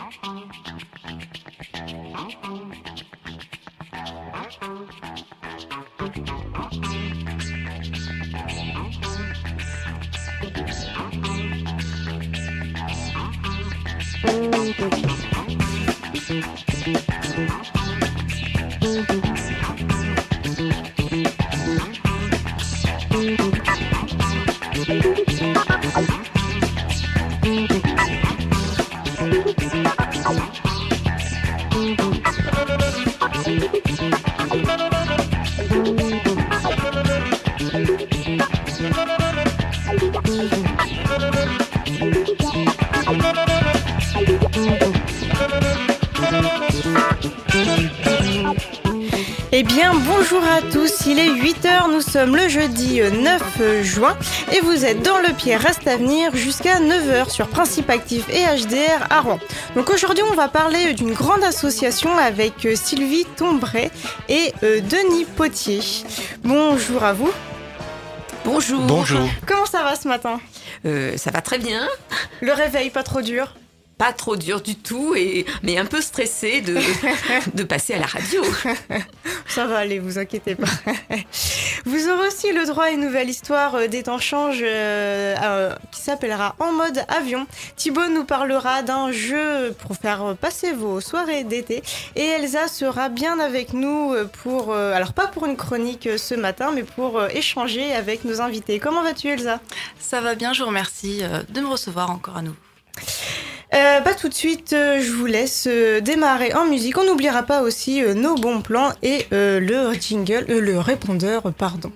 Eh bien, bonjour à tous, il est 8h, nous sommes le jeudi 9 juin et vous êtes dans Le Pied Reste à Venir jusqu'à 9h sur Principe Actif et HDR à Rouen. Donc aujourd'hui, on va parler d'une grande association avec Sylvie Tombray et Denis Potier. Bonjour à vous. Bonjour. Bonjour. Comment ça va ce matin ? Ça va très bien. Le réveil, pas trop dur ? Pas trop dur du tout, mais un peu stressée de passer à la radio. Ça va aller, vous inquiétez pas. Vous aurez aussi le droit à une nouvelle histoire des temps changent qui s'appellera En mode avion. Thibaut nous parlera d'un jeu pour faire passer vos soirées d'été. Et Elsa sera bien avec nous pour, alors pas pour une chronique ce matin, mais pour échanger avec nos invités. Comment vas-tu, Elsa ? Ça va bien, je vous remercie de me recevoir encore à nouveau. Tout de suite, je vous laisse démarrer en musique. On n'oubliera pas aussi nos bons plans et le jingle, le répondeur, pardon.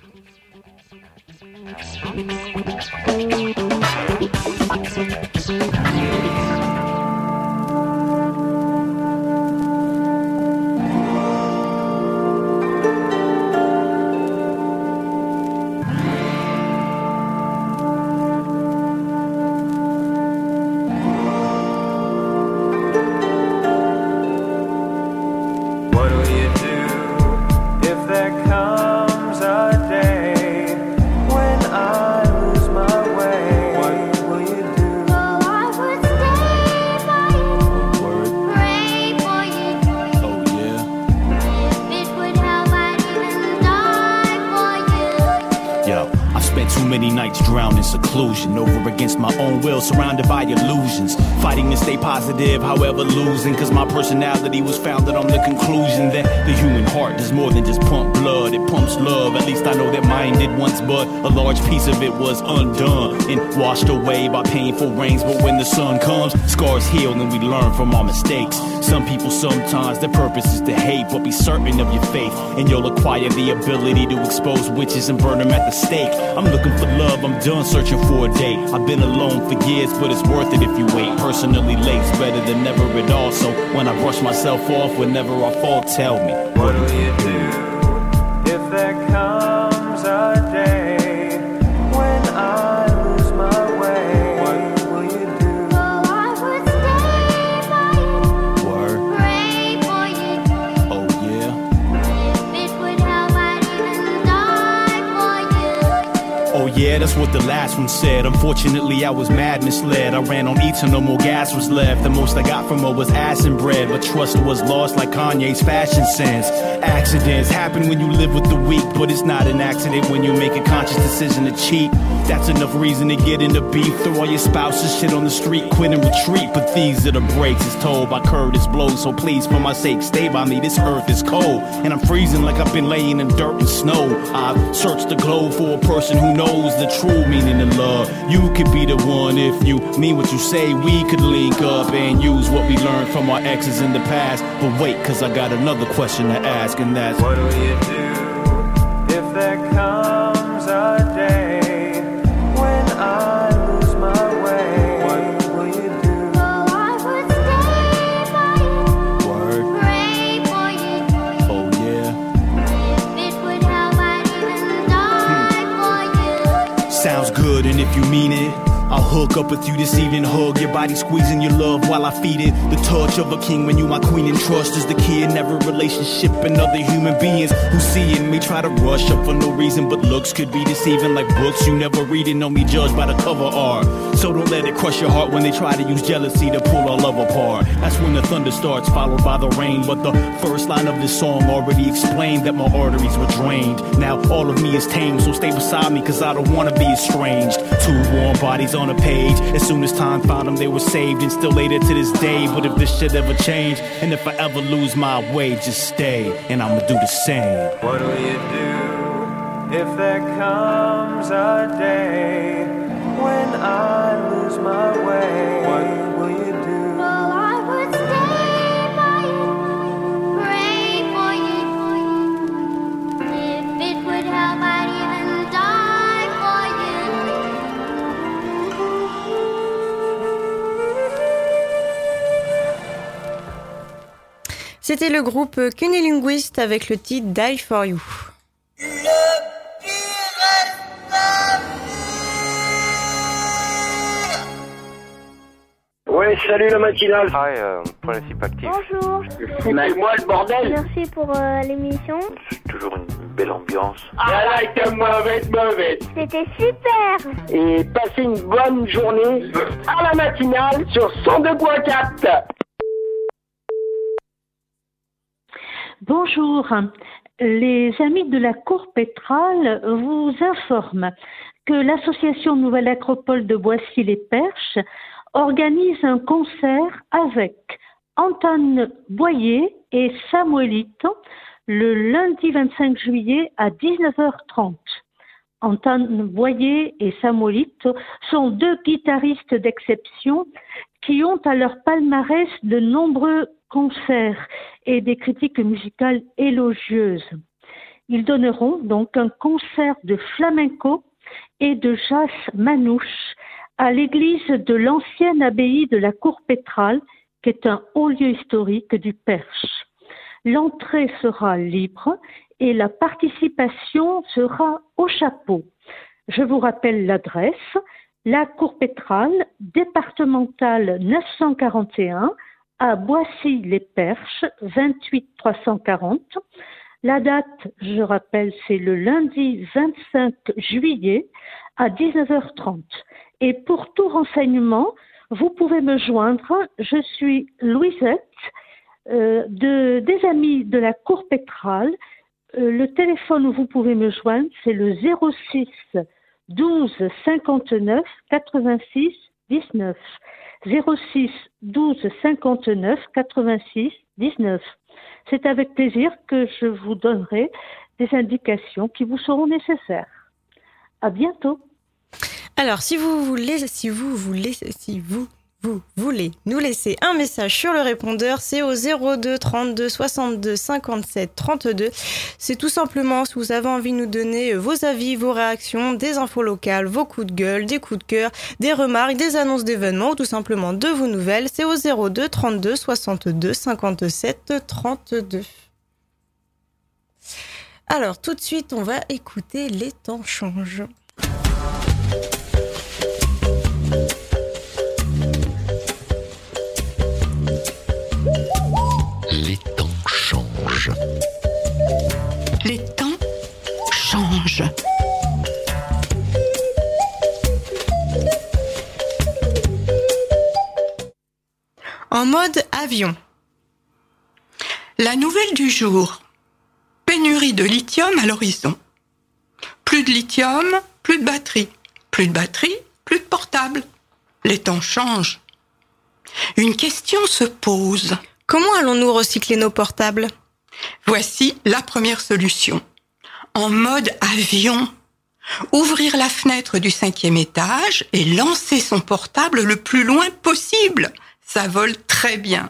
Drowned in seclusion, over against my own will, surrounded by illusions, fighting to stay positive, however losing, cause my personality was founded on the conclusion that the human heart does more than just pump blood, it pumps love. At least I know that mine did once, but a large piece of it was undone and washed away by painful rains. But when the sun comes, scars heal and we learn from our mistakes. Some people sometimes their purpose is to hate, but be certain of your faith and you'll acquire the ability to expose witches and burn them at the stake. I'm looking for love, I'm done searching for a date. I've been alone for years, but it's worth it if you wait. Personally, late's better than never at all. So when I brush myself off, whenever I fall, tell me, what will you do if there comes a day when I lose my way? What will you do? Oh, I would stay by you. Word. Pray for you. Oh yeah. If it would help, I'd even die for you. Oh yeah, that's what the last one said. Unfortunately, I was mad misled. I ran on E till no more gas was left. The most I got from her was ass and bread, but trust was lost like Kanye's fashion sense. Accidents happen when you live with the weak, but it's not an accident when you make a conscious decision to cheat. That's enough reason to get into beef. Throw all your spouses shit on the street, quit and retreat. But these are the breaks, it's told by Curtis Blow. So please, for my sake, stay by me. This earth is cold, and I'm freezing like I've been laying in dirt and snow. I've searched the globe for a person who knows the true meaning of love. You could be the one if you mean what you say. We could link up and use what we learned from our exes in the past. But wait, cause I got another question to ask, and that's what will you do if there comes a day when I lose my way? What will you do? Oh, I would stay by you. Word. Pray for you. Oh yeah. If it would help, I'd even die for you. Sounds good, and if you mean it, I'll hook up with you this evening, hug your body, squeezing your love while I feed it. The touch of a king when you my queen and trust is the key in every relationship. And other human beings who seeing me try to rush up for no reason, but looks could be deceiving like books you never read and know me judged by the cover art. So don't let it crush your heart when they try to use jealousy to pull our love apart. thunder starts, followed by the rain. But the first line of this song already explained that my arteries were drained. Now all of me is tame, so stay beside me, cause I don't wanna be estranged. Two warm bodies on a page. As soon as time found them, they were saved and still later to this day. But if this shit ever change, and if I ever lose my way, just stay, and I'ma do the same. What will you do if there comes a day when I lose my way? What will you do? Well, I would stay by you, pray for you. If it would help, I'd even die for you. C'était le groupe Cunnilinguist avec le titre Die For You. Ouais, salut la matinale. Hi, principe actif. Bonjour. C'est moi le bordel. Merci pour l'émission. C'est toujours une belle ambiance. Ah là, t'es mauvaise. C'était super. Et passez une bonne journée à la matinale sur 102.4. Bonjour. Les amis de la Cour Pétrale vous informent que l'association Nouvelle Acropole de Boissy-les-Perches organise un concert avec Antoine Boyer et Samuelito le lundi 25 juillet à 19h30. Antoine Boyer et Samuelito sont deux guitaristes d'exception qui ont à leur palmarès de nombreux concerts et des critiques musicales élogieuses. Ils donneront donc un concert de flamenco et de jazz manouche à l'église de l'ancienne abbaye de la Cour Pétrale, qui est un haut lieu historique du Perche. L'entrée sera libre et la participation sera au chapeau. Je vous rappelle l'adresse, la Cour Pétrale, départementale 941, à Boissy-les-Perches, 28 340. La date, je rappelle, c'est le lundi 25 juillet à 19h30. Et pour tout renseignement, vous pouvez me joindre. Je suis Louisette, des amis de la Cour Pétrale. Le téléphone où vous pouvez me joindre, c'est le 06 12 59 86 19. 06 12 59 86 19. C'est avec plaisir que je vous donnerai des indications qui vous seront nécessaires. À bientôt. Alors, si vous voulez nous laisser un message sur le répondeur, c'est au 02 32 62 57 32. C'est tout simplement si vous avez envie de nous donner vos avis, vos réactions, des infos locales, vos coups de gueule, des coups de cœur, des remarques, des annonces d'événements ou tout simplement de vos nouvelles. C'est au 02 32 62 57 32. Alors, tout de suite, on va écouter Les temps changent. Les temps changent. Les temps changent. En mode avion. La nouvelle du jour. Pénurie de lithium à l'horizon. Plus de lithium, plus de batterie. Plus de batterie, plus de portable. Les temps changent. Une question se pose. Comment allons-nous recycler nos portables ? Voici la première solution. En mode avion. Ouvrir la fenêtre du 5e étage et lancer son portable le plus loin possible. Ça vole très bien.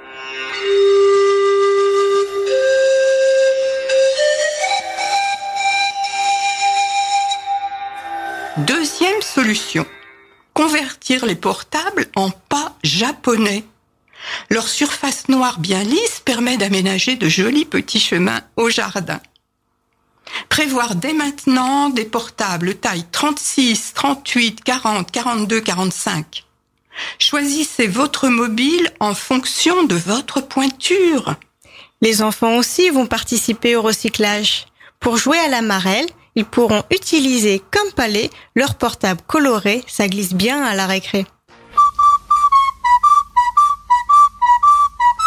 Deuxième solution. Convertir les portables en pas japonais. Leur surface noire bien lisse permet d'aménager de jolis petits chemins au jardin. Prévoir dès maintenant des portables taille 36, 38, 40, 42, 45. Choisissez votre mobile en fonction de votre pointure. Les enfants aussi vont participer au recyclage. Pour jouer à la marelle, ils pourront utiliser comme palais leur portable coloré, ça glisse bien à la récré.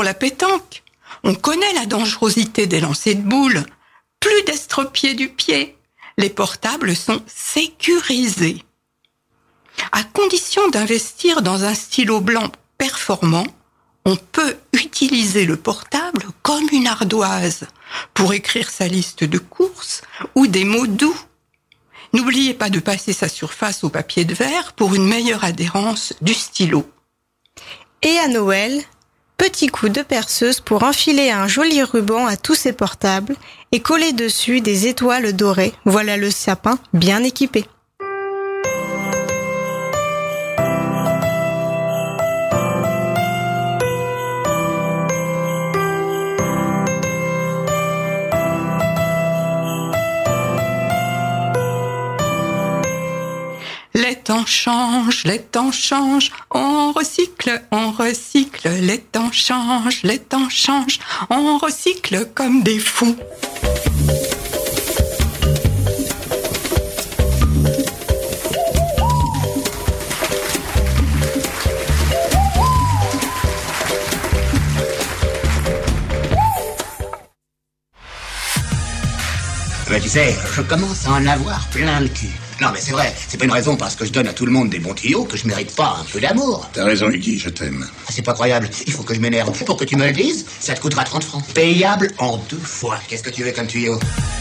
pour la pétanque. On connaît la dangerosité des lancers de boules. Plus d'estropiés du pied. Les portables sont sécurisés. À condition d'investir dans un stylo blanc performant, on peut utiliser le portable comme une ardoise pour écrire sa liste de courses ou des mots doux. N'oubliez pas de passer sa surface au papier de verre pour une meilleure adhérence du stylo. Et à Noël, petit coup de perceuse pour enfiler un joli ruban à tous ces portables et coller dessus des étoiles dorées. Voilà le sapin bien équipé. Les temps changent, on recycle, les temps changent, on recycle comme des fous. Mais tu sais, je commence à en avoir plein le cul. Non mais c'est vrai, c'est pas une raison parce que je donne à tout le monde des bons tuyaux que je mérite pas un peu d'amour. T'as raison, Iggy, je t'aime. Ah, c'est pas croyable, il faut que je m'énerve. Pour que tu me le dises, ça te coûtera 30 francs. Payable en 2 fois. Qu'est-ce que tu veux comme tuyau ?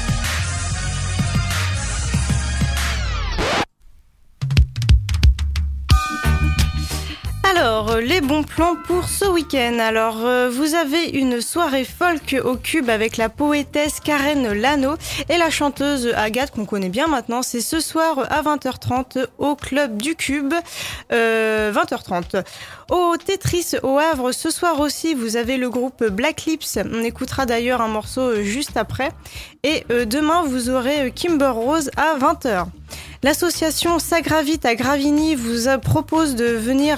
Alors, les bons plans pour ce week-end. Alors, vous avez une soirée folk au Cube avec la poétesse Karen Lano et la chanteuse Agathe, qu'on connaît bien maintenant. C'est ce soir à 20h30 au Club du Cube. 20h30. Au Tetris au Havre, ce soir aussi, vous avez le groupe Black Lips. On écoutera d'ailleurs un morceau juste après. Et demain, vous aurez Kimber Rose à 20h. L'association Sagravite à Gravigny vous propose de venir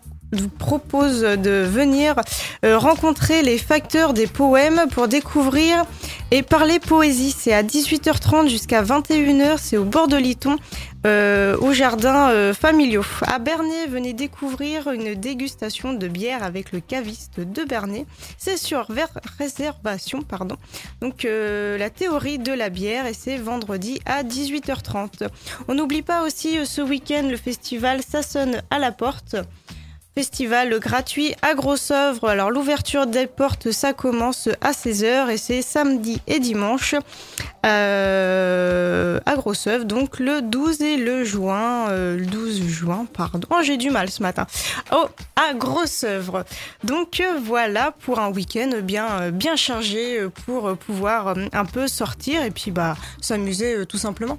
rencontrer les facteurs des poèmes pour découvrir et parler poésie. C'est à 18h30 jusqu'à 21h, c'est au bord de Liton, au jardin familiaux. À Bernay, venez découvrir une dégustation de bière avec le caviste de Bernay. C'est sur réservation, pardon. Donc la théorie de la bière, et c'est vendredi à 18h30. On n'oublie pas aussi ce week-end le festival Ça sonne à la porte. Festival gratuit à Grossoeuvre. Alors l'ouverture des portes, ça commence à 16h et c'est samedi et dimanche à Grossoeuvre, donc le 12 et le 12 juin, pardon. Oh, j'ai du mal ce matin. Oh, à Grossoeuvre. Donc voilà pour un week-end bien chargé pour pouvoir un peu sortir et puis s'amuser tout simplement.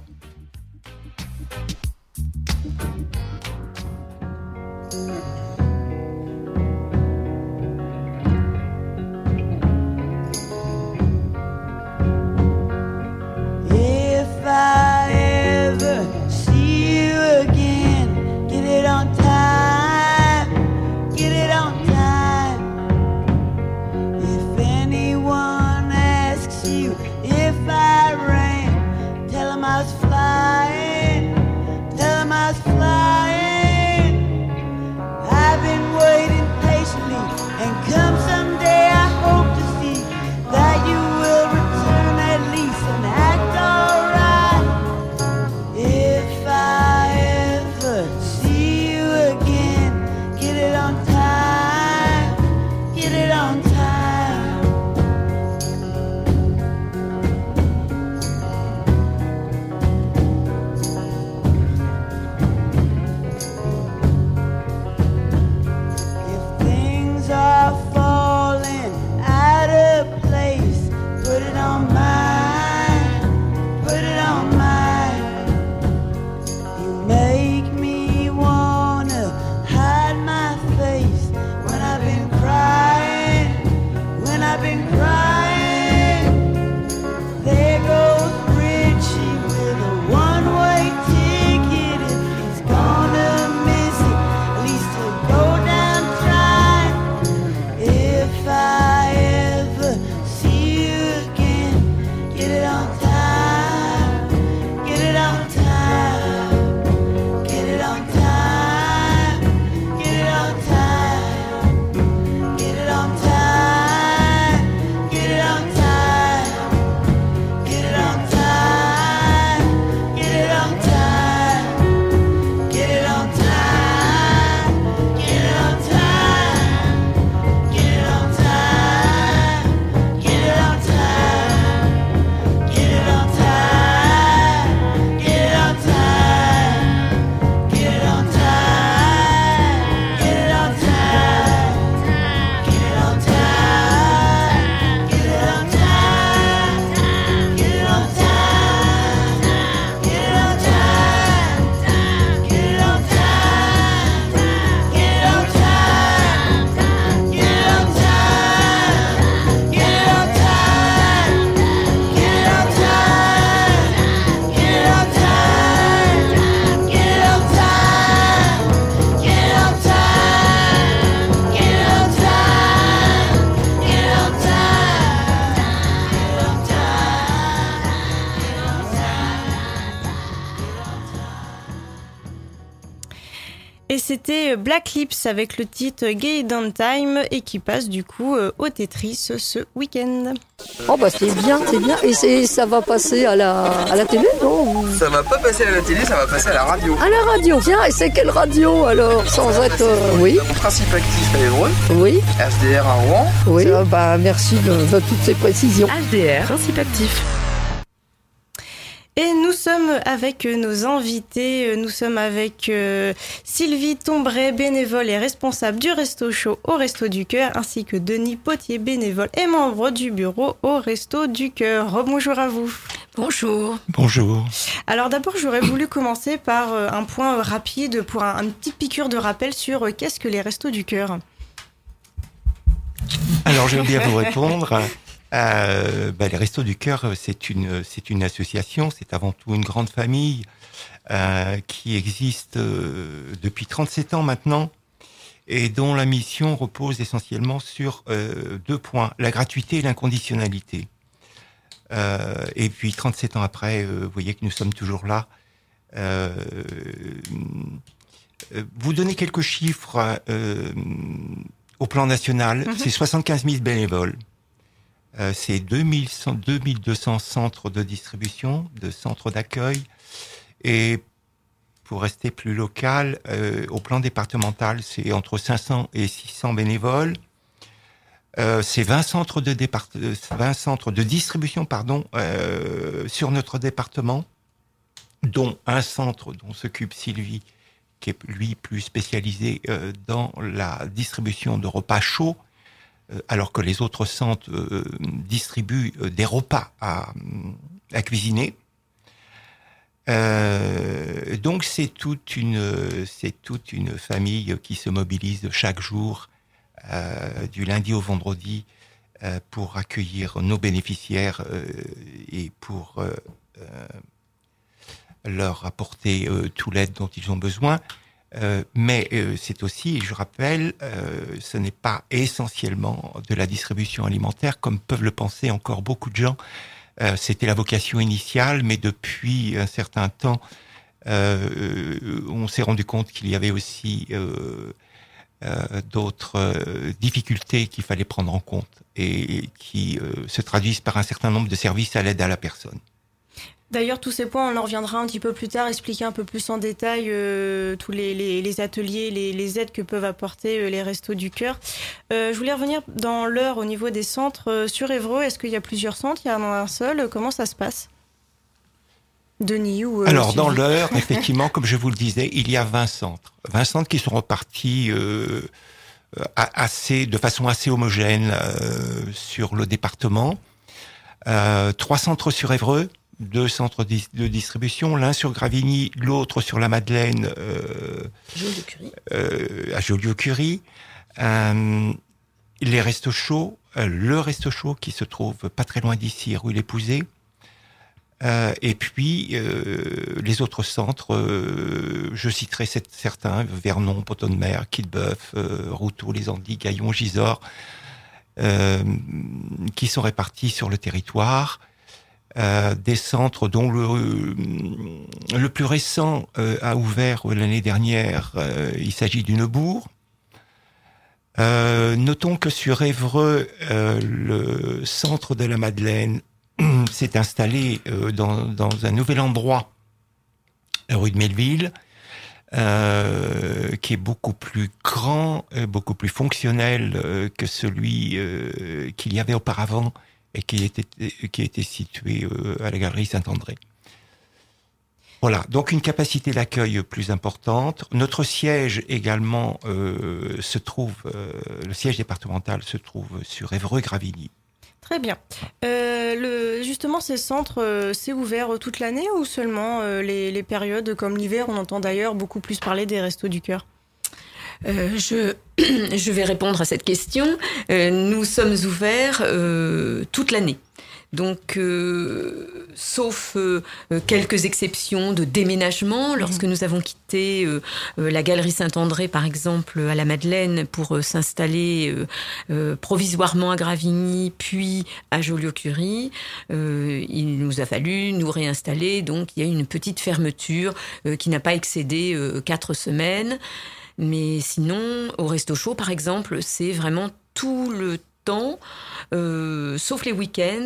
If I ever see you again, get it on time, get it on time. If anyone asks you if I ran, tell them I was flying, tell them I was flying. I've been waiting patiently, and come someday I hope to see that you will return at least and act alright. If I ever see you again, get it on time, get it on time. If things are falling out of place, put it on mine, put it on mine. You make me wanna hide my face when I've been crying, when I've been crying. There goes Richie with a one-way ticket. If he's gonna miss it, at least he'll go down trying. If I ever see you again, Et c'était Black Lips avec le titre Gay Downtime et qui passe du coup au Tetris ce week-end. Oh bah c'est bien. Et ça va passer à la télé, non? Ça va pas passer à la télé, ça va passer à la radio. À la radio, tiens, et c'est quelle radio alors? Sans être... oui. Principe actif à Évreux. Oui. HDR à Rouen. Oui. Merci de toutes ces précisions. HDR, principe actif. Et nous sommes avec nos invités, nous sommes avec Sylvie Tombray, bénévole et responsable du Resto Chaud au Resto du Cœur, ainsi que Denis Potier, bénévole et membre du bureau au Resto du Cœur. Rebonjour à vous. Bonjour. Bonjour. Alors d'abord, j'aurais voulu commencer par un point rapide pour une petite piqûre de rappel sur qu'est-ce que les Restos du Cœur. Alors j'aime bien vous répondre. Les Restos du Cœur, c'est une association, c'est avant tout une grande famille qui existe depuis 37 ans maintenant et dont la mission repose essentiellement sur 2 points, la gratuité et l'inconditionnalité. Et puis 37 ans après, vous voyez que nous sommes toujours là. Vous donnez quelques chiffres au plan national, c'est 75 000 bénévoles. C'est 2200 centres de distribution, de centres d'accueil. Et pour rester plus local, au plan départemental, c'est entre 500 et 600 bénévoles. C'est 20 centres de distribution sur notre département, dont un centre dont s'occupe Sylvie, qui est lui plus spécialisé dans la distribution de repas chauds, alors que les autres centres distribuent des repas à cuisiner. Donc c'est toute une famille qui se mobilise chaque jour, du lundi au vendredi, pour accueillir nos bénéficiaires et pour leur apporter toute l'aide dont ils ont besoin. Mais c'est aussi, je rappelle, ce n'est pas essentiellement de la distribution alimentaire, comme peuvent le penser encore beaucoup de gens. C'était la vocation initiale, mais depuis un certain temps, on s'est rendu compte qu'il y avait aussi d'autres difficultés qu'il fallait prendre en compte et qui se traduisent par un certain nombre de services à l'aide à la personne. D'ailleurs, tous ces points, on en reviendra un petit peu plus tard, expliquer un peu plus en détail tous les ateliers, les aides que peuvent apporter les Restos du Cœur. Je voulais revenir dans l'heure au niveau des centres sur Évreux. Est-ce qu'il y a plusieurs centres? Il y en a un seul? Comment ça se passe? Denis ou Alors, Sylvie? dans l'heure, effectivement, comme je vous le disais, il y a 20 centres. 20 centres qui sont repartis de façon assez homogène sur le département. 3 centres sur Évreux. 2 centres de distribution, l'un sur Gravigny, l'autre sur la Madeleine, à Joliot-Curie. Les Restos Chauds, le Resto Chaud qui se trouve pas très loin d'ici, rue l'Épousée. Et puis les autres centres, je citerai certains, Vernon, Pot-de-Mer, Quillebeuf, Routot, Les Andelys, Gaillon, Gisors, qui sont répartis sur le territoire. Des centres dont le plus récent a ouvert l'année dernière, il s'agit du Neubourg. Notons que sur Évreux, le centre de la Madeleine s'est installé dans un nouvel endroit, rue de Melville, qui est beaucoup plus grand, beaucoup plus fonctionnel que celui qu'il y avait auparavant et qui était situé à la galerie Saint-André. Voilà, donc une capacité d'accueil plus importante. Notre siège également le siège départemental se trouve sur Évreux-Gravigny. Très bien. Justement, ces centres, c'est ouvert toute l'année ou seulement les périodes comme l'hiver? On entend d'ailleurs beaucoup plus parler des Restos du Cœur. Je vais répondre à cette question. Nous sommes ouverts toute l'année. Donc, sauf quelques exceptions de déménagement, lorsque nous avons quitté la galerie Saint-André, par exemple, à la Madeleine, pour s'installer provisoirement à Gravigny, puis à Joliot-Curie, il nous a fallu nous réinstaller. Donc, il y a eu une petite fermeture qui n'a pas excédé 4 semaines. Mais sinon, au Resto Chaud, par exemple, c'est vraiment tout le temps, sauf les week-ends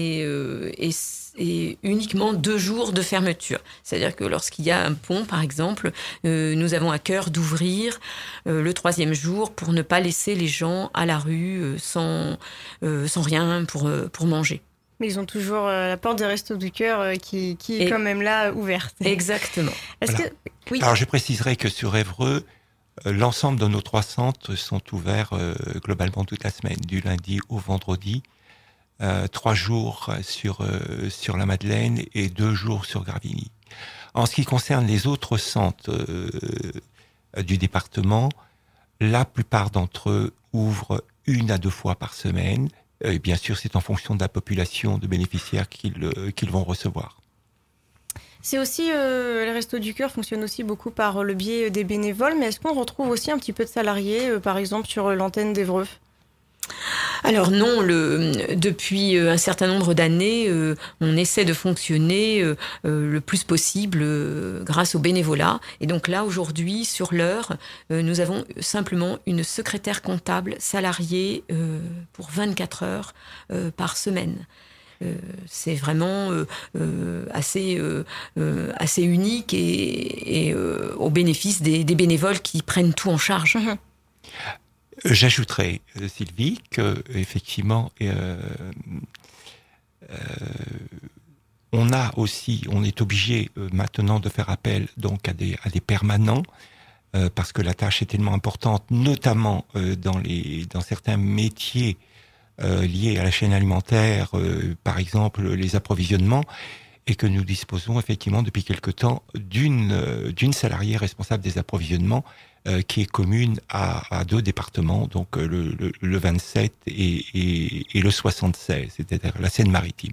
et uniquement 2 jours de fermeture. C'est-à-dire que lorsqu'il y a un pont, par exemple, nous avons à cœur d'ouvrir le 3e jour pour ne pas laisser les gens à la rue sans rien pour manger. Mais ils ont toujours la porte des Restos du Cœur qui est quand même là ouverte. Exactement. Oui. Alors je préciserai que sur Évreux, l'ensemble de nos 3 centres sont ouverts globalement toute la semaine, du lundi au vendredi, 3 jours sur la Madeleine et 2 jours sur Gravigny. En ce qui concerne les autres centres du département, la plupart d'entre eux ouvrent 1 à 2 fois par semaine. Et bien sûr, c'est en fonction de la population de bénéficiaires qu'ils vont recevoir. C'est aussi, les Restos du Cœur fonctionnent aussi beaucoup par le biais des bénévoles, mais est-ce qu'on retrouve aussi un petit peu de salariés, par exemple sur l'antenne d'Évreux ? Alors non, depuis un certain nombre d'années, on essaie de fonctionner le plus possible grâce au bénévolat. Et donc là, aujourd'hui, sur l'heure, nous avons simplement une secrétaire comptable salariée pour 24 heures par semaine. C'est vraiment assez unique et au bénéfice des bénévoles qui prennent tout en charge. J'ajouterai, Sylvie, que effectivement, on est obligé maintenant de faire appel donc à des permanents parce que la tâche est tellement importante, notamment dans certains métiers liés à la chaîne alimentaire, par exemple les approvisionnements, et que nous disposons effectivement depuis quelque temps d'une salariée responsable des approvisionnements qui est commune à 2 départements, donc le 27 et le 76, c'est-à-dire la Seine-Maritime.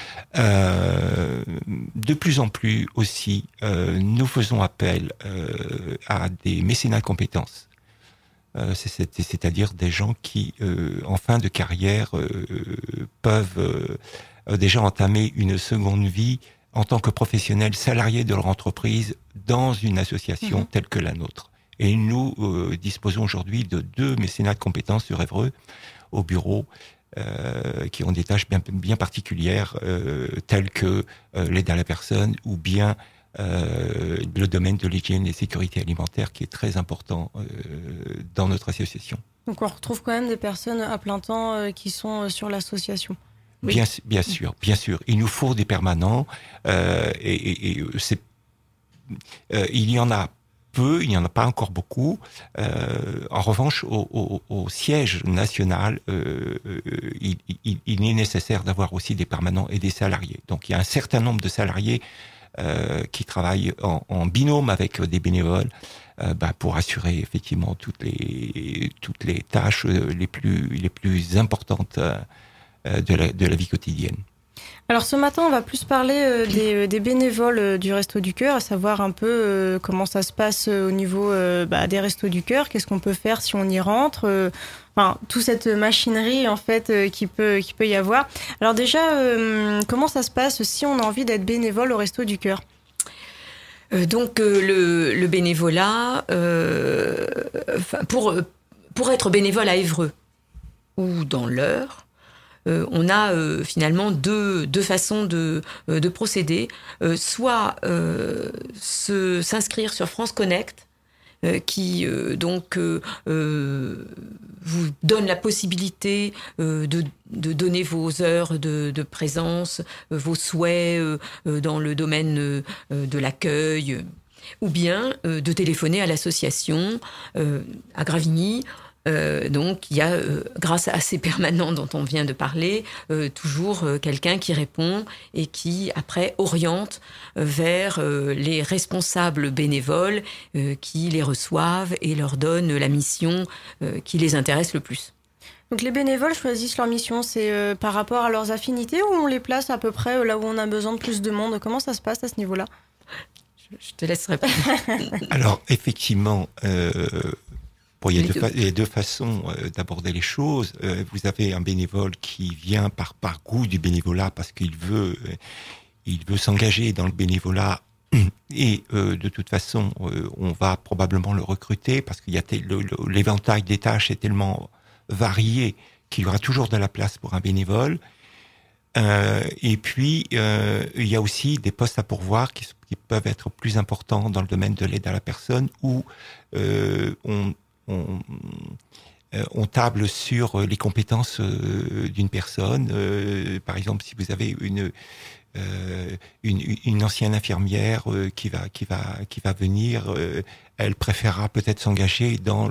De plus en plus aussi, nous faisons appel à des mécénats de compétences. C'est-à-dire des gens qui, en fin de carrière, peuvent déjà entamer une seconde vie en tant que professionnels salariés de leur entreprise dans une association telle que la nôtre. Et nous disposons aujourd'hui de 2 mécénats de compétences sur Évreux au bureau qui ont des tâches bien particulières telles que l'aide à la personne ou bien le domaine de l'hygiène et sécurité alimentaire qui est très important dans notre association. Donc on retrouve quand même des personnes à plein temps qui sont sur l'association. Oui. Bien sûr. Il nous faut des permanents il y en a peu, il n'y en a pas encore beaucoup. En revanche, au siège national, il est nécessaire d'avoir aussi des permanents et des salariés. Donc il y a un certain nombre de salariés qui travaillent en binôme avec des bénévoles pour assurer effectivement toutes les tâches les plus importantes de la vie quotidienne. Alors ce matin, on va plus parler des bénévoles du Resto du Cœur, à savoir un peu comment ça se passe au niveau des Restos du Cœur, qu'est-ce qu'on peut faire si on y rentre, toute cette machinerie en fait qui peut y avoir. Alors déjà, comment ça se passe si on a envie d'être bénévole au Resto du Cœur ? Donc le bénévolat, pour être bénévole à Évreux ou dans l'Eure, on a finalement deux façons de procéder. Soit s'inscrire sur France Connect, qui vous donne la possibilité de donner vos heures de présence, vos souhaits dans le domaine de l'accueil, ou bien de téléphoner à l'association à Gravigny. Donc il y a, grâce à ces permanents dont on vient de parler, toujours quelqu'un qui répond et qui après oriente vers les responsables bénévoles qui les reçoivent et leur donnent la mission qui les intéresse le plus. Donc les bénévoles choisissent leur mission, c'est par rapport à leurs affinités ou on les place à peu près là où on a besoin de plus de monde ? Comment ça se passe à ce niveau-là ? Je te laisse répondre. Alors effectivement, il y a deux façons d'aborder les choses. Vous avez un bénévole qui vient par goût du bénévolat parce qu'il veut s'engager dans le bénévolat Et de toute façon, on va probablement le recruter parce qu'il y a l'éventail des tâches est tellement varié qu'il y aura toujours de la place pour un bénévole. Et puis, il y a aussi des postes à pourvoir qui peuvent être plus importants dans le domaine de l'aide à la personne où on table sur les compétences d'une personne. Par exemple, si vous avez une ancienne infirmière qui va venir, elle préférera peut-être s'engager dans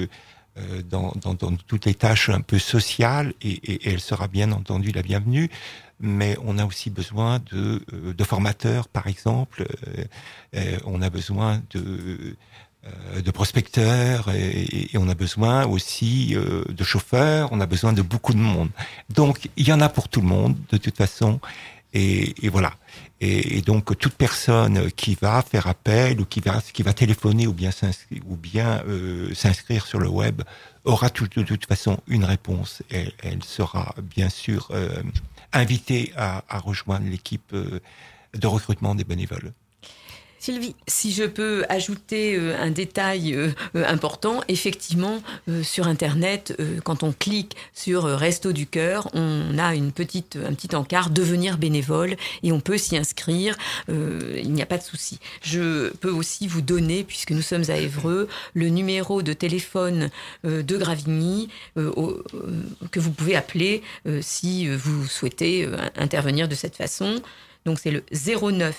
toutes les tâches un peu sociales et elle sera bien entendu la bienvenue. Mais on a aussi besoin de formateurs, par exemple. On a besoin de prospecteurs et on a besoin aussi de chauffeurs. On a besoin de beaucoup de monde. Donc il y en a pour tout le monde de toute façon. Et voilà. Et donc toute personne qui va faire appel ou qui va téléphoner ou bien s'inscrire sur le web aura de toute façon une réponse. Elle sera bien sûr invitée à rejoindre l'équipe de recrutement des bénévoles. Sylvie, si je peux ajouter un détail important, effectivement, sur Internet, quand on clique sur Resto du Cœur, on a un petit encart « Devenir bénévole » et on peut s'y inscrire, il n'y a pas de souci. Je peux aussi vous donner, puisque nous sommes à Évreux, le numéro de téléphone de Gravigny que vous pouvez appeler si vous souhaitez intervenir de cette façon. Donc c'est le 09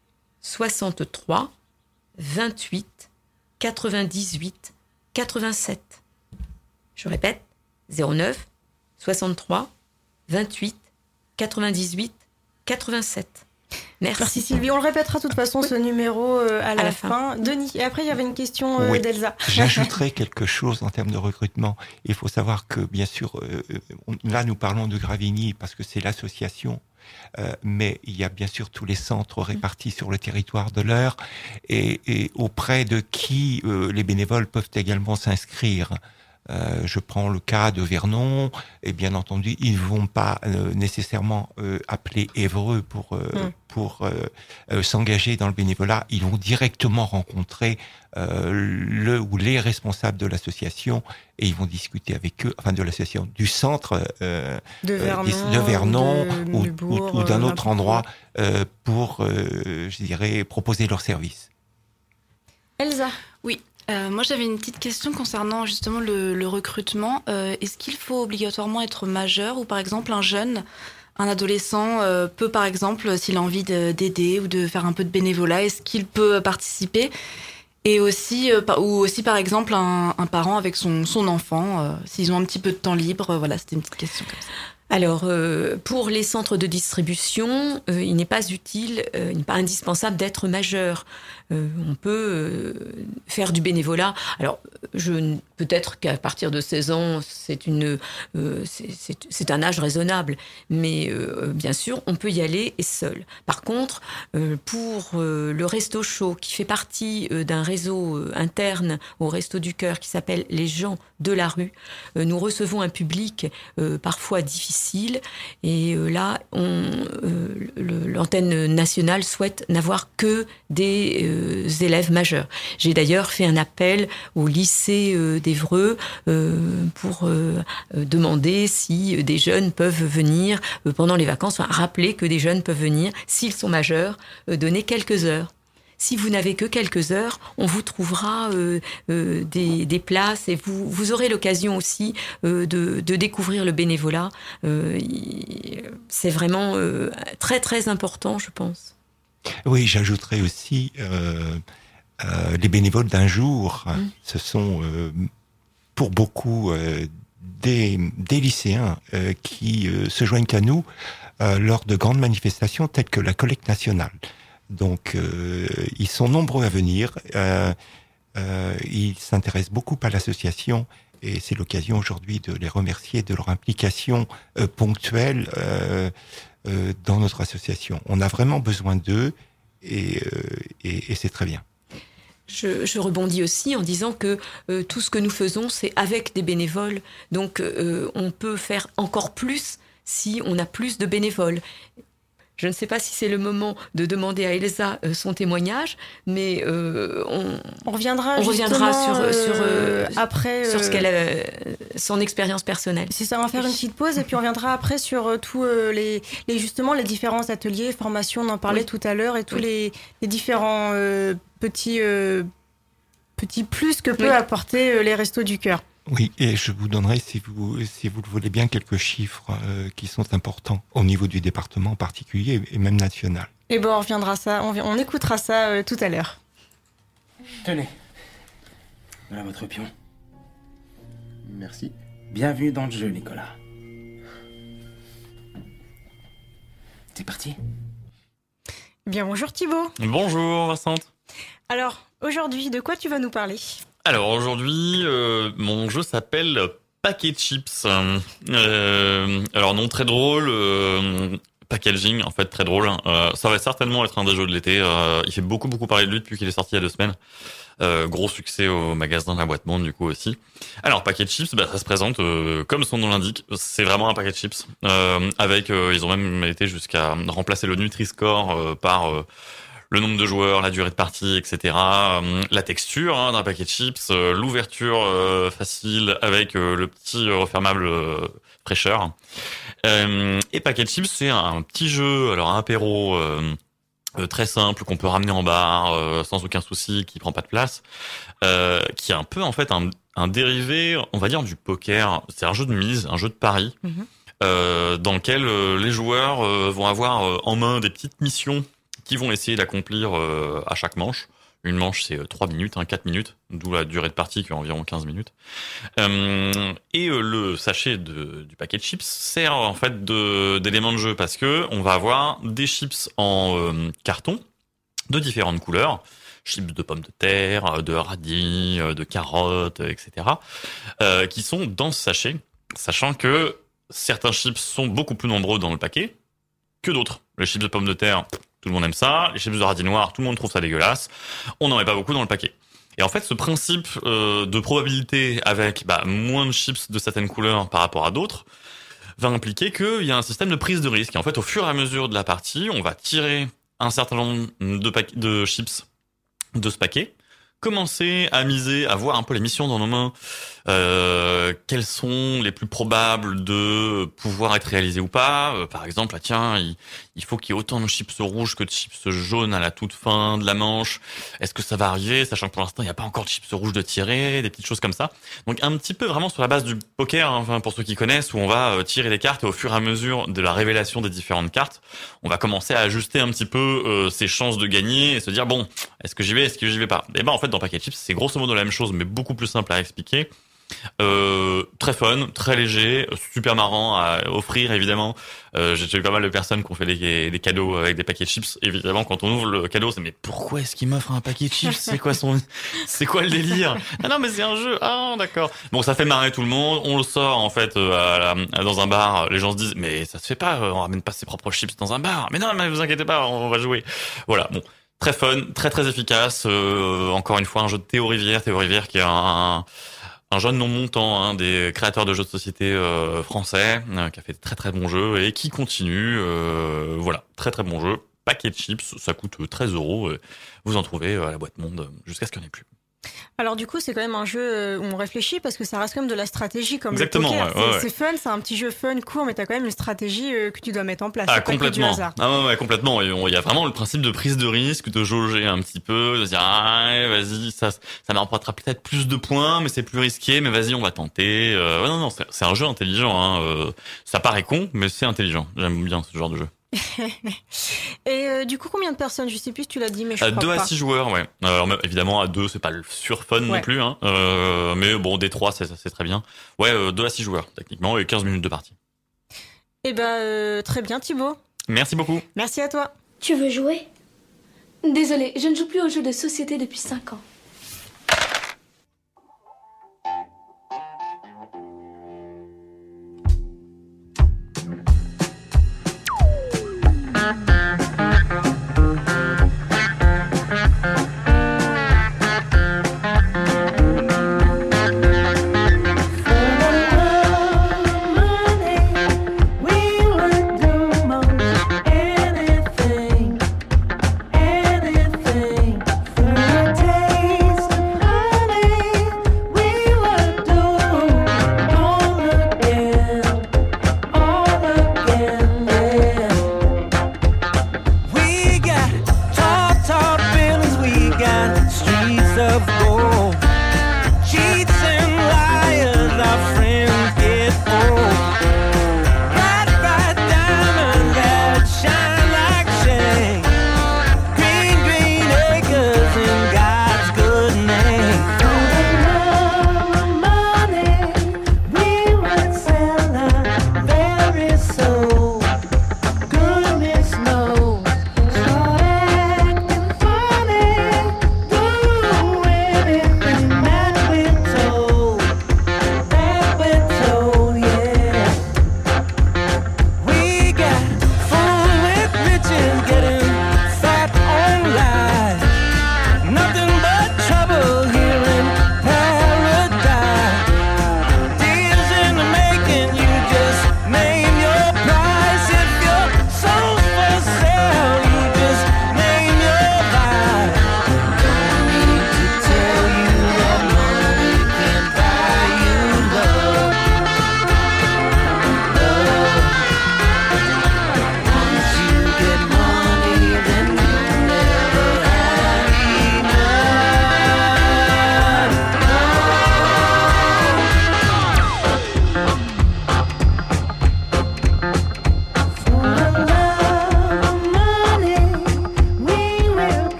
63 28 98 87. Je répète, 09 63 28 98 87. Merci Sylvie. On le répétera de toute façon ce numéro à la fin. Denis, et après il y avait une question d'Elsa. J'ajouterai quelque chose en termes de recrutement. Il faut savoir que bien sûr, là nous parlons de Gravigny parce que c'est l'association. Mais il y a bien sûr tous les centres répartis sur le territoire de l'Eure et auprès de qui les bénévoles peuvent également s'inscrire. Je prends le cas de Vernon et bien entendu ils vont pas nécessairement appeler Évreux pour s'engager dans le bénévolat. Ils vont directement rencontrer le ou les responsables de l'association et ils vont discuter avec eux, enfin de l'association du centre de Vernon ou d'un autre endroit pour, je dirais, proposer leurs services. Elsa. Oui. Moi, j'avais une petite question concernant justement le recrutement. Est-ce qu'il faut obligatoirement être majeur ou par exemple un adolescent peut par exemple, s'il a envie d'aider ou de faire un peu de bénévolat, est-ce qu'il peut participer ? Et aussi, ou aussi par exemple un parent avec son enfant, s'ils ont un petit peu de temps libre. Voilà, c'était une petite question comme ça. Alors, pour les centres de distribution, il n'est pas utile, il n'est pas indispensable d'être majeur. On peut faire du bénévolat. Alors, peut-être qu'à partir de 16 ans, c'est un âge raisonnable. Mais bien sûr, on peut y aller et seul. Par contre, pour le Resto Chaud, qui fait partie d'un réseau interne au Resto du Cœur, qui s'appelle Les gens de la rue, nous recevons un public parfois difficile. Et là, l'antenne nationale souhaite n'avoir que des élèves majeurs. J'ai d'ailleurs fait un appel au lycée d'Évreux pour demander si des jeunes peuvent venir pendant les vacances, enfin, rappeler que des jeunes peuvent venir, s'ils sont majeurs, donner quelques heures. Si vous n'avez que quelques heures, on vous trouvera des places et vous aurez l'occasion aussi de découvrir le bénévolat. C'est vraiment très très important, je pense. Oui, j'ajouterais aussi les bénévoles d'un jour. Ce sont pour beaucoup des lycéens qui se joignent à nous lors de grandes manifestations telles que la collecte nationale. Donc, ils sont nombreux à venir. Ils s'intéressent beaucoup à l'association et c'est l'occasion aujourd'hui de les remercier de leur implication ponctuelle dans notre association. On a vraiment besoin d'eux et c'est très bien. Je rebondis aussi en disant que tout ce que nous faisons, c'est avec des bénévoles. Donc, on peut faire encore plus si on a plus de bénévoles. Je ne sais pas si c'est le moment de demander à Elsa son témoignage, mais on reviendra après sur ce qu'elle a, son expérience personnelle. C'est ça, on va faire une petite pause et puis on reviendra après sur tous les différents ateliers, formations, on en parlait tout à l'heure, et tous les différents petits plus que peut apporter les Restos du Cœur. Oui, et je vous donnerai, si vous le voulez bien, quelques chiffres qui sont importants au niveau du département en particulier et même national. Et bon, on reviendra on écoutera ça tout à l'heure. Tenez, voilà votre pion. Merci. Bienvenue dans le jeu, Nicolas. C'est parti. Bien, bonjour Thibaut. Bonjour Vincent. Alors, aujourd'hui, de quoi tu vas nous parler ? Alors aujourd'hui, mon jeu s'appelle Packet Chips. Alors non, très drôle, packaging en fait très drôle. Ça va certainement être un des jeux de l'été. Il fait beaucoup parler de lui depuis qu'il est sorti il y a 2 semaines. Gros succès au magasin de la Boîte Monde du coup aussi. Alors Packet Chips, ça se présente comme son nom l'indique, c'est vraiment un packet chips. Avec, ils ont même été jusqu'à remplacer le Nutri-Score par le nombre de joueurs, la durée de partie, etc. La texture d'un paquet de chips, l'ouverture facile avec le petit refermable fraîcheur. Et paquet de chips, c'est un petit jeu, alors un apéro très simple qu'on peut ramener en bar sans aucun souci, qui prend pas de place, qui est un peu en fait un dérivé, on va dire, du poker. C'est un jeu de mise, un jeu de pari, dans lequel les joueurs vont avoir en main des petites missions qui vont essayer d'accomplir à chaque manche. Une manche, c'est 3 minutes, 4 minutes, d'où la durée de partie qui est environ 15 minutes. Et le sachet du paquet de chips sert en fait d'élément de jeu parce que on va avoir des chips en carton de différentes couleurs, chips de pommes de terre, de radis, de carottes, etc., qui sont dans ce sachet, sachant que certains chips sont beaucoup plus nombreux dans le paquet que d'autres. Les chips de pommes de terre, tout le monde aime ça. Les chips de radis noirs, tout le monde trouve ça dégueulasse. On n'en met pas beaucoup dans le paquet. Et en fait, ce principe de probabilité avec moins de chips de certaines couleurs par rapport à d'autres va impliquer qu'il y a un système de prise de risque. Et en fait, au fur et à mesure de la partie, on va tirer un certain nombre de chips de ce paquet, commencer à miser, à voir un peu les missions dans nos mains, quelles sont les plus probables de pouvoir être réalisées ou pas. Par exemple, il faut qu'il y ait autant de chips rouges que de chips jaunes à la toute fin de la manche. Est-ce que ça va arriver, sachant que pour l'instant, il n'y a pas encore de chips rouges de tirer, des petites choses comme ça. Donc un petit peu vraiment sur la base du poker, enfin, pour ceux qui connaissent, où on va tirer des cartes et au fur et à mesure de la révélation des différentes cartes, on va commencer à ajuster un petit peu ses chances de gagner et se dire, bon, est-ce que j'y vais, est-ce que j'y vais pas? Et en fait, dans Packet Chips, c'est grosso modo la même chose, mais beaucoup plus simple à expliquer. Très fun, très léger, super marrant à offrir évidemment. J'ai eu pas mal de personnes qui ont fait des cadeaux avec des paquets de chips. Évidemment, quand on ouvre le cadeau, c'est mais pourquoi est-ce qu'il m'offre un paquet de chips? C'est quoi le délire? Ah non, mais c'est un jeu. Ah d'accord. Bon, ça fait marrer tout le monde. On le sort en fait dans un bar. Les gens se disent mais ça se fait pas. On ramène pas ses propres chips dans un bar. Mais non, mais vous inquiétez pas, on va jouer. Voilà. Bon, très fun, très efficace. Encore une fois, un jeu de Théo Rivière qui est un jeune non montant, des créateurs de jeux de société français, qui a fait de très bons jeux et qui continue. Voilà, très bon jeu. Paquet de chips, ça coûte 13 €. Vous en trouvez à la Boîte Monde jusqu'à ce qu'il n'y en ait plus. Alors du coup, c'est quand même un jeu où on réfléchit parce que ça reste quand même de la stratégie comme exactement, le poker. Ouais. C'est fun, c'est un petit jeu fun, court, mais t'as quand même une stratégie que tu dois mettre en place. Ah, c'est complètement. Pas que du hasard. Ah ouais, complètement. Il y a vraiment le principe de prise de risque, de jauger un petit peu, de se dire vas-y, ça me rapportera peut-être plus de points, mais c'est plus risqué, mais vas-y, on va tenter. Non, c'est un jeu intelligent. Ça paraît con, mais c'est intelligent. J'aime bien ce genre de jeu. Et du coup, combien de personnes? Je sais plus si tu l'as dit, mais je crois pas. 2 à 6 joueurs, ouais. Alors, évidemment, à 2, c'est pas le surfun non plus, mais bon, des 3, c'est très bien. Ouais, 2 à 6 joueurs, techniquement, et 15 minutes de partie. Eh très bien, Thibaut. Merci beaucoup. Merci à toi. Tu veux jouer? Désolée, je ne joue plus aux jeux de société depuis 5 ans. We would do most anything.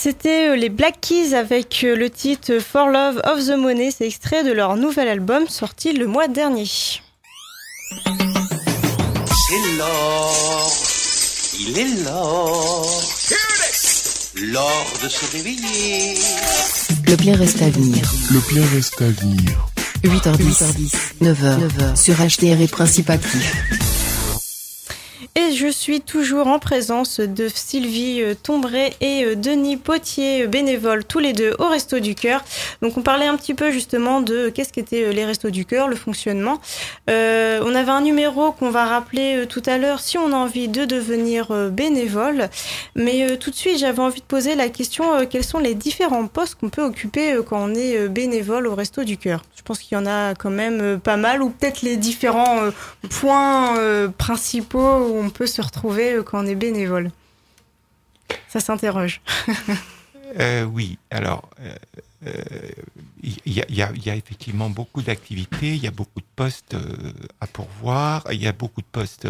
C'était les Black Keys avec le titre For Love of the Money. C'est extrait de leur nouvel album sorti le mois dernier. C'est l'or, il est l'or, l'or de se réveiller. Le bien reste à venir. Le bien reste à venir. 8h10, 9h, sur HDR et Principe Actif. Et je suis toujours en présence de Sylvie Tombray et Denis Potier, bénévoles tous les deux au Resto du Cœur. Donc on parlait un petit peu justement de qu'est-ce qu'étaient les Restos du Cœur, le fonctionnement. On avait un numéro qu'on va rappeler tout à l'heure si on a envie de devenir bénévole. Mais tout de suite, j'avais envie de poser la question, quels sont les différents postes qu'on peut occuper quand on est bénévole au Resto du Cœur ? Je pense qu'il y en a quand même pas mal, ou peut-être les différents points principaux où on peut se retrouver quand on est bénévole. Ça s'interroge. Oui, alors, il y a effectivement beaucoup d'activités, il y a beaucoup de postes à pourvoir, il y a beaucoup de postes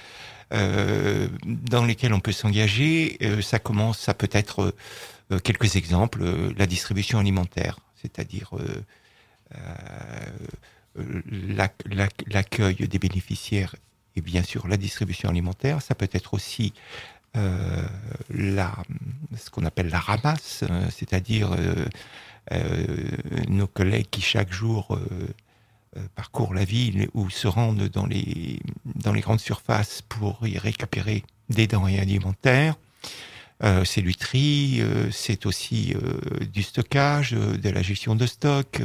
dans lesquels on peut s'engager. Ça peut être quelques exemples, la distribution alimentaire, c'est-à-dire l'accueil des bénéficiaires et bien sûr la distribution alimentaire. Ça peut être aussi ce qu'on appelle la ramasse, c'est-à-dire nos collègues qui chaque jour parcourent la ville ou se rendent dans les grandes surfaces pour y récupérer des denrées alimentaires. C'est du tri, c'est aussi du stockage, de la gestion de stock,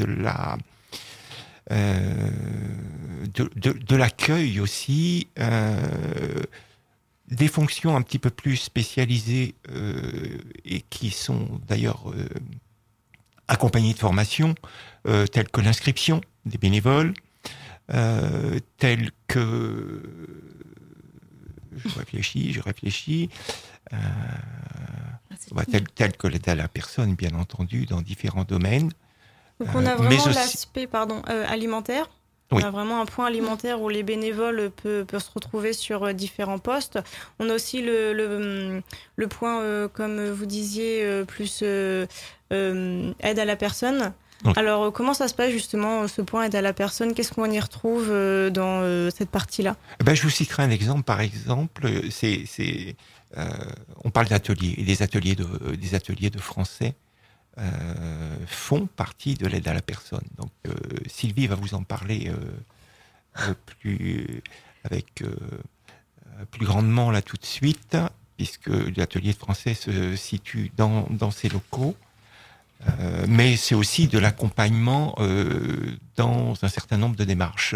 de l'accueil aussi, des fonctions un petit peu plus spécialisées et qui sont d'ailleurs accompagnées de formations, telles que l'inscription des bénévoles, telles que... Je réfléchis. Telle que l'aide à la personne, bien entendu, dans différents domaines. Donc on a vraiment l'aspect alimentaire. Oui. On a vraiment un point alimentaire où les bénévoles peuvent se retrouver sur différents postes. On a aussi le point, comme vous disiez, plus aide à la personne. Oui. Alors, comment ça se passe justement, ce point aide à la personne ? Qu'est-ce qu'on y retrouve dans cette partie-là ? Je vous citerai un exemple. Par exemple, on parle d'ateliers, et des ateliers de français font partie de l'aide à la personne. Donc, Sylvie va vous en parler plus grandement là tout de suite, puisque l'atelier de français se situe dans ces locaux. Mais c'est aussi de l'accompagnement dans un certain nombre de démarches,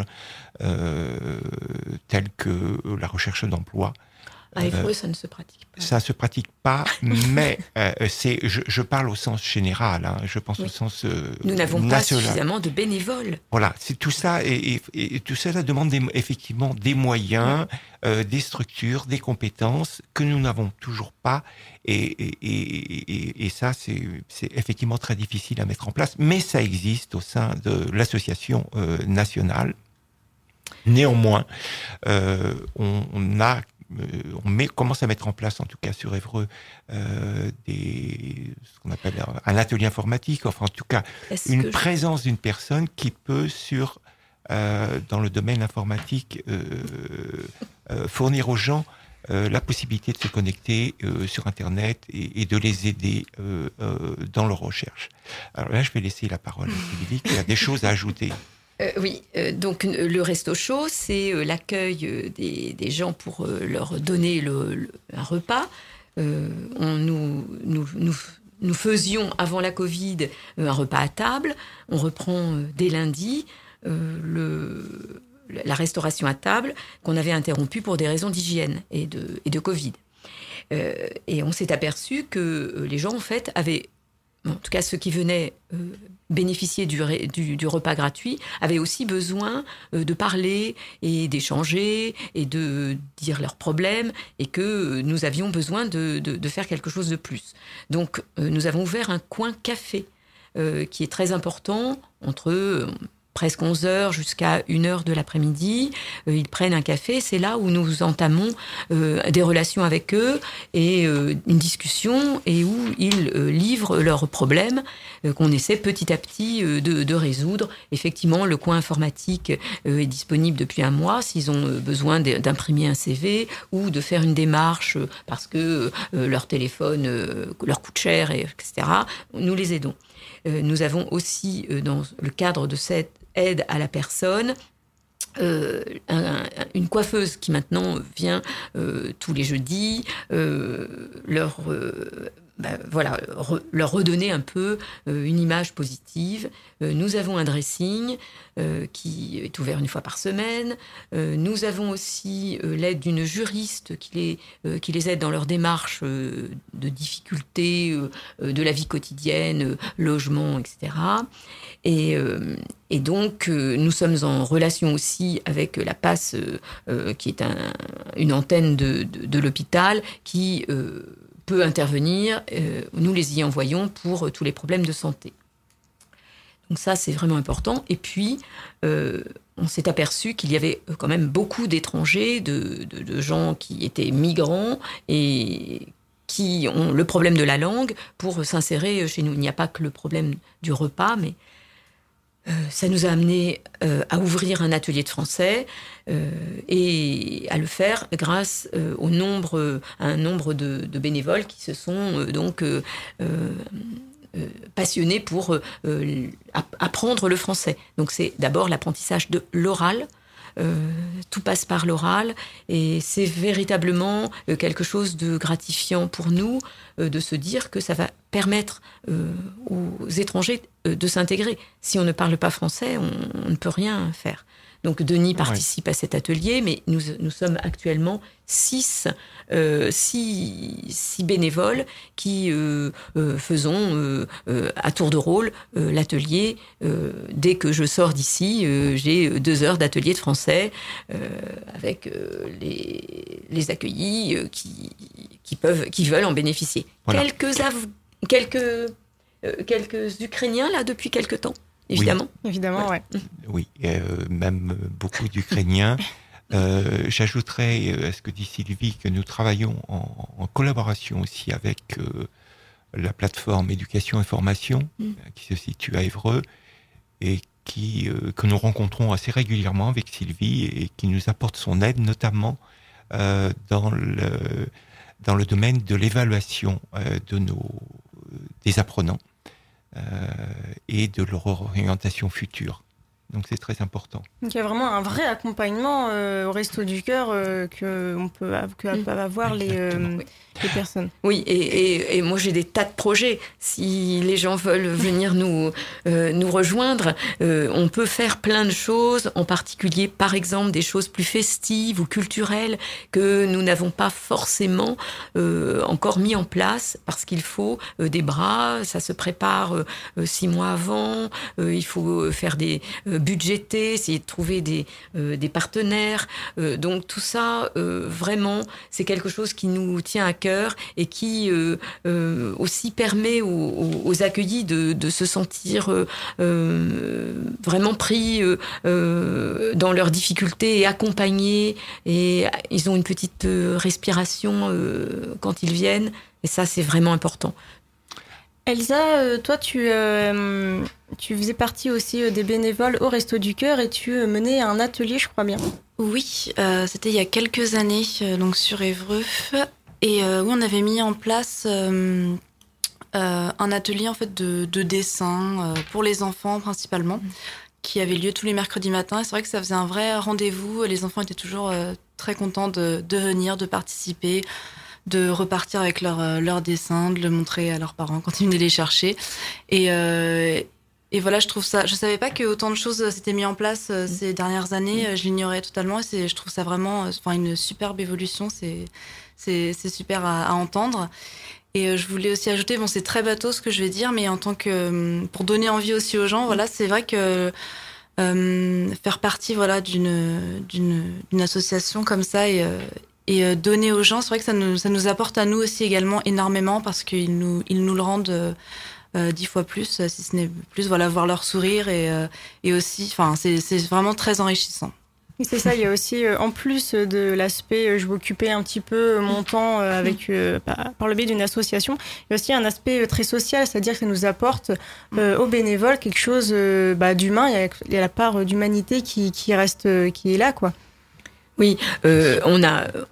telles que la recherche d'emploi. À Évreux, ça ne se pratique pas. Ça ne se pratique pas, mais je parle au sens général, hein, je pense au sens Nous n'avons national. Pas suffisamment de bénévoles. Voilà, c'est tout ça, et tout ça, ça demande effectivement des moyens, des structures, des compétences que nous n'avons toujours pas, et ça, c'est effectivement très difficile à mettre en place, mais ça existe au sein de l'association nationale. Néanmoins, on commence à mettre en place, en tout cas sur Évreux, ce qu'on appelle un atelier informatique, enfin en tout cas une présence d'une personne qui peut dans le domaine informatique fournir aux gens la possibilité de se connecter sur Internet et de les aider dans leur recherche. Alors là, je vais laisser la parole à Sylvie qui a des choses à ajouter. Oui, donc le Resto Chaud, c'est l'accueil des gens pour leur donner un repas. Nous faisions avant la Covid un repas à table. On reprend dès lundi la restauration à table qu'on avait interrompue pour des raisons d'hygiène et de Covid. Et on s'est aperçu que les gens en fait avaient, en tout cas ceux qui venaient bénéficier du repas gratuit, avaient aussi besoin de parler et d'échanger et de dire leurs problèmes, et que nous avions besoin de faire quelque chose de plus. Donc nous avons ouvert un coin café qui est très important entre presque 11h jusqu'à 1h de l'après-midi. Ils prennent un café. C'est là où nous entamons des relations avec eux et une discussion et où ils livrent leurs problèmes qu'on essaie petit à petit de résoudre. Effectivement, le coin informatique est disponible depuis un mois s'ils ont besoin d'imprimer un CV ou de faire une démarche parce que leur téléphone leur coûte cher, etc. Nous les aidons. Nous avons aussi, dans le cadre de cette aide à la personne, une coiffeuse qui maintenant vient tous les jeudis leur redonner un peu une image positive. Nous avons un dressing qui est ouvert une fois par semaine. Nous avons aussi l'aide d'une juriste qui les aide dans leur démarche de difficultés de la vie quotidienne, logement, etc. Et donc, nous sommes en relation aussi avec la PAS, qui est une antenne de l'hôpital, qui peut intervenir. Nous les y envoyons pour tous les problèmes de santé. Donc ça, c'est vraiment important. Et puis, on s'est aperçu qu'il y avait quand même beaucoup d'étrangers, de gens qui étaient migrants et qui ont le problème de la langue pour s'insérer chez nous. Il n'y a pas que le problème du repas, mais ça nous a amené à ouvrir un atelier de français et à le faire grâce à un nombre de bénévoles qui se sont passionnés pour apprendre le français. Donc c'est d'abord l'apprentissage de l'oral. Tout passe par l'oral et c'est véritablement quelque chose de gratifiant pour nous de se dire que ça va permettre aux étrangers de s'intégrer. Si on ne parle pas français, on ne peut rien faire. Donc Denis participe à cet atelier, mais nous sommes actuellement 6 bénévoles qui faisons à tour de rôle l'atelier. Dès que je sors d'ici, j'ai 2 heures d'atelier de français avec les accueillis qui veulent en bénéficier. Voilà. Quelques Ukrainiens là depuis quelque temps. Évidemment. Oui. Évidemment, ouais. Oui, même beaucoup d'Ukrainiens. J'ajouterais à ce que dit Sylvie que nous travaillons en collaboration aussi avec la plateforme Éducation et Formation qui se situe à Évreux et que nous rencontrons assez régulièrement avec Sylvie et qui nous apporte son aide notamment dans le domaine de l'évaluation des apprenants. Et de leur orientation future. Donc c'est très important. Donc il y a vraiment un vrai accompagnement au Resto du Cœur que peuvent avoir les personnes. Oui, et moi j'ai des tas de projets. Si les gens veulent venir nous rejoindre, on peut faire plein de choses, en particulier par exemple des choses plus festives ou culturelles que nous n'avons pas forcément encore mis en place parce qu'il faut des bras, ça se prépare 6 mois avant, il faut faire des budgéter, essayer de trouver des partenaires. Donc tout ça, vraiment, c'est quelque chose qui nous tient à cœur et qui aussi permet aux accueillis de se sentir vraiment pris dans leurs difficultés et accompagnés. Et ils ont une petite respiration quand ils viennent. Et ça, c'est vraiment important. Elsa, toi, tu faisais partie aussi des bénévoles au Resto du Cœur et tu menais un atelier, je crois bien. Oui, c'était il y a quelques années, donc sur Évreux. Et oui, on avait mis en place un atelier en fait de dessin pour les enfants principalement, qui avait lieu tous les mercredis matins. Et c'est vrai que ça faisait un vrai rendez-vous. Les enfants étaient toujours très contents de venir, de participer, de repartir avec leur dessin, de le montrer à leurs parents quand ils venaient les chercher. Et voilà, je trouve ça. Je savais pas que autant de choses s'étaient mis en place ces dernières années. Je l'ignorais totalement. Et je trouve ça vraiment, une superbe évolution. C'est super à entendre. Et je voulais aussi ajouter, bon, c'est très bateau ce que je vais dire, mais en tant que pour donner envie aussi aux gens, voilà, c'est vrai que faire partie, voilà, d'une association comme ça et donner aux gens, c'est vrai que ça nous apporte à nous aussi également énormément parce qu'ils nous le rendent 10 fois plus, si ce n'est plus. Voilà, voir leur sourire et aussi, enfin, c'est vraiment très enrichissant. Oui, c'est ça, il y a aussi, en plus de l'aspect, je m'occupais un petit peu mon temps avec, par le biais d'une association, il y a aussi un aspect très social, c'est-à-dire que ça nous apporte aux bénévoles quelque chose d'humain, il y a la part d'humanité qui reste, qui est là, quoi. Oui, on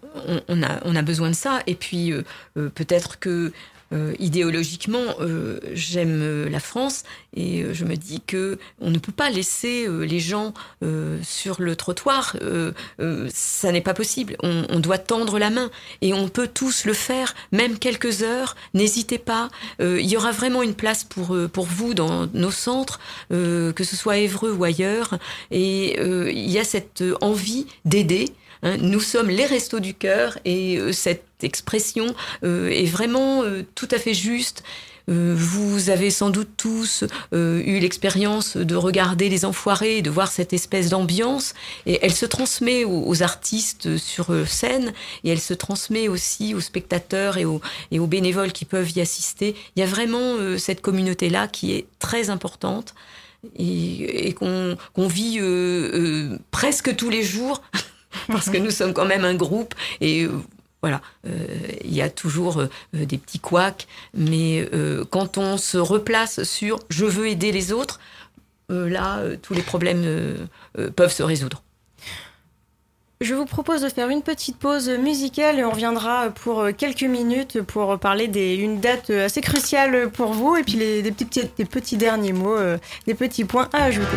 a besoin de ça, et puis peut-être que idéologiquement, j'aime la France et je me dis que on ne peut pas laisser les gens sur le trottoir. Ça n'est pas possible. On doit tendre la main et on peut tous le faire, même quelques heures. N'hésitez pas. Il y aura vraiment une place pour vous dans nos centres, que ce soit à Évreux ou ailleurs. Et il y a cette envie d'aider. Nous sommes les Restos du Cœur et cette expression est vraiment tout à fait juste. Vous avez sans doute tous eu l'expérience de regarder Les Enfoirés et de voir cette espèce d'ambiance, et elle se transmet aux artistes sur scène et elle se transmet aussi aux spectateurs et aux bénévoles qui peuvent y assister. Il y a vraiment cette communauté-là qui est très importante et qu'on vit presque tous les jours parce que nous sommes quand même un groupe et voilà, il y a toujours des petits couacs, mais quand on se replace sur « je veux aider les autres », là, tous les problèmes peuvent se résoudre. Je vous propose de faire une petite pause musicale et on reviendra pour quelques minutes pour parler d'une date assez cruciale pour vous et puis des petits derniers mots, des petits points à ajouter.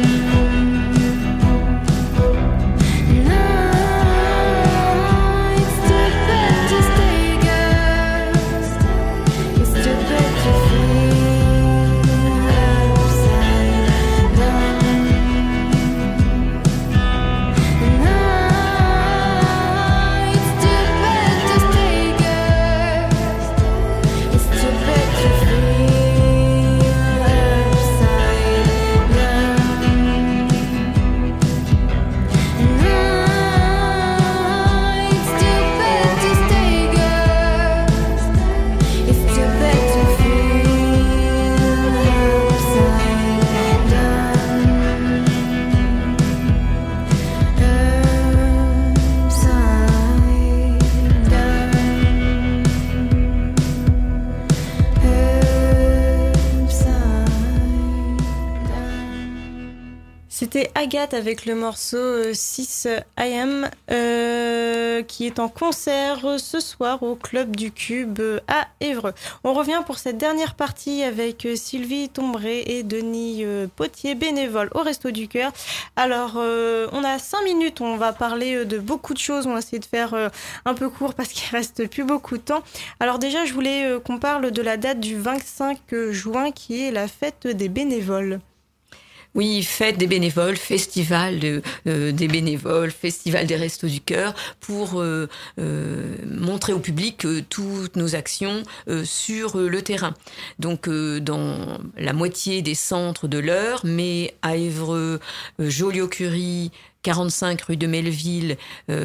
Night C'était Agathe avec le morceau 6 AM qui est en concert ce soir au Club du Cube à Évreux. On revient pour cette dernière partie avec Sylvie Tombré et Denis Potier, bénévoles au Resto du Cœur. Alors, on a 5 minutes, on va parler de beaucoup de choses, on va essayer de faire un peu court parce qu'il reste plus beaucoup de temps. Alors déjà, je voulais qu'on parle de la date du 25 juin qui est la fête des bénévoles. Oui, fête des bénévoles, festival des bénévoles, festival des Restos du Cœur, pour montrer au public toutes nos actions sur le terrain. Donc, dans la moitié des centres de l'Eure, mais à Évreux, Joliot-Curie, 45 rue de Melleville,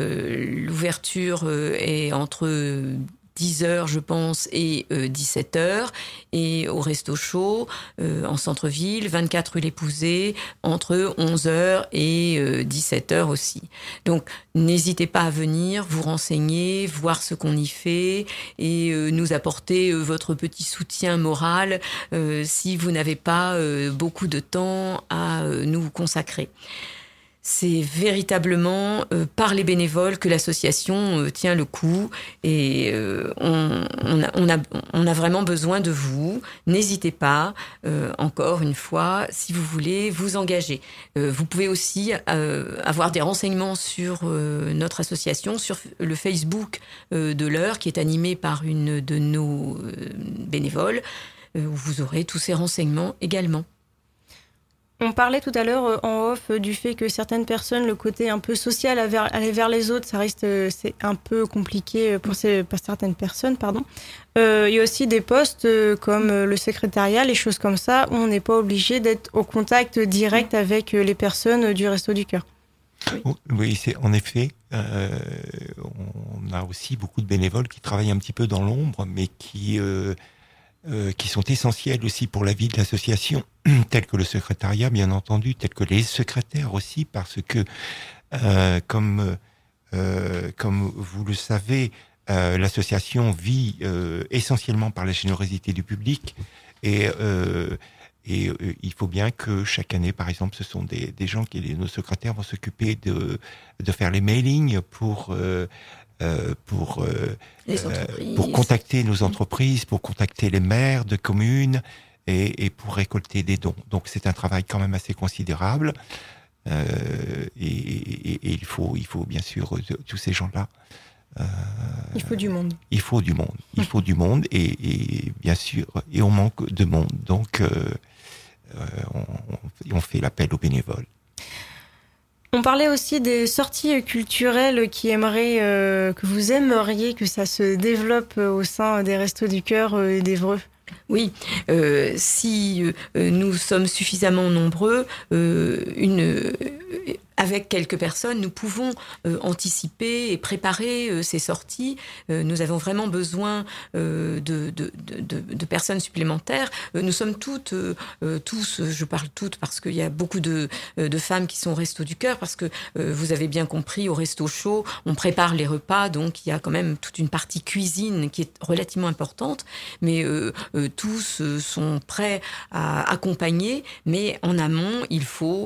l'ouverture est entre 10h, je pense, et 17h. Et au Resto Chaud, en centre-ville, 24 rue l'Épousé, entre 11h et 17h aussi. Donc, n'hésitez pas à venir, vous renseigner, voir ce qu'on y fait et nous apporter votre petit soutien moral si vous n'avez pas beaucoup de temps à nous consacrer. C'est véritablement par les bénévoles que l'association tient le coup et on a vraiment besoin de vous. N'hésitez pas, encore une fois, si vous voulez vous engager. Vous pouvez aussi avoir des renseignements sur notre association, sur le Facebook de l'Eure qui est animé par une de nos bénévoles, où vous aurez tous ces renseignements également. On parlait tout à l'heure en off du fait que certaines personnes, le côté un peu social, aller vers les autres, ça reste c'est un peu compliqué pour certaines personnes, pardon. Il y a aussi des postes comme le secrétariat, les choses comme ça, où on n'est pas obligé d'être au contact direct avec les personnes du Resto du Cœur. Oui, c'est en effet. On a aussi beaucoup de bénévoles qui travaillent un petit peu dans l'ombre, mais qui sont essentiels aussi pour la vie de l'association, tels que le secrétariat, bien entendu, tels que les secrétaires aussi, parce que, comme vous le savez, l'association vit essentiellement par la générosité du public, et il faut bien que chaque année, par exemple, ce sont des gens nos secrétaires vont s'occuper de faire les mailings pour contacter nos entreprises, pour contacter les maires de communes et pour récolter des dons. Donc c'est un travail quand même assez considérable et il faut bien sûr tous ces gens-là. Il faut du monde. Il faut du monde et bien sûr et on manque de monde. Donc on fait l'appel aux bénévoles. On parlait aussi des sorties culturelles que vous aimeriez que ça se développe au sein des Restos du Cœur d'Évreux. Oui, si nous sommes suffisamment nombreux, avec quelques personnes, nous pouvons anticiper et préparer ces sorties. Nous avons vraiment besoin de personnes supplémentaires. Nous sommes tous, je parle toutes parce qu'il y a beaucoup de femmes qui sont au Resto du Cœur, parce que vous avez bien compris, au Resto Chaud, on prépare les repas, donc il y a quand même toute une partie cuisine qui est relativement importante, mais tous sont prêts à accompagner, mais en amont, il faut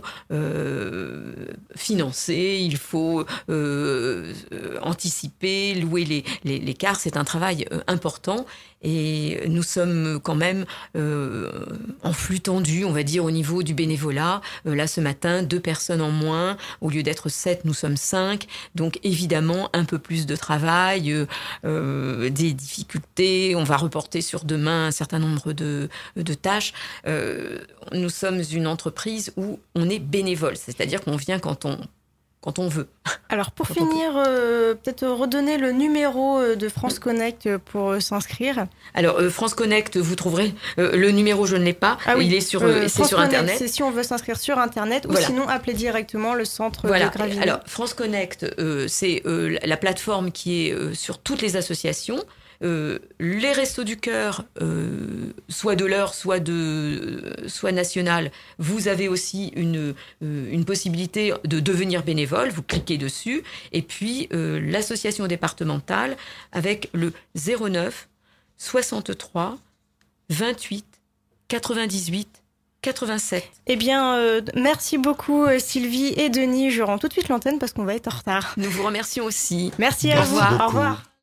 financer, il faut anticiper, louer les cars. C'est un travail important et nous sommes quand même en flux tendu, on va dire, au niveau du bénévolat. Là, ce matin, 2 personnes en moins. Au lieu d'être 7, nous sommes 5. Donc, évidemment, un peu plus de travail, des difficultés. On va reporter sur demain un certain nombre de tâches. Nous sommes une entreprise où on est bénévole, c'est-à-dire qu'on vient quand on veut. Alors pour finir, peut-être redonner le numéro de France Connect pour s'inscrire. Alors France Connect, vous trouverez le numéro, je ne l'ai pas. Ah oui. Il est sur Internet. C'est si on veut s'inscrire sur Internet, voilà. Ou sinon appeler directement le centre de Gravelines. Alors France Connect, c'est la plateforme qui est sur toutes les associations. Les Restos du Cœur, soit de l'Eure, soit national, vous avez aussi une possibilité de devenir bénévole. Vous cliquez dessus. Et puis, l'association départementale avec le 09 63 28 98 87. Eh bien, merci beaucoup Sylvie et Denis. Je rends tout de suite l'antenne parce qu'on va être en retard. Nous vous remercions aussi. Merci à vous. beaucoup. Au revoir.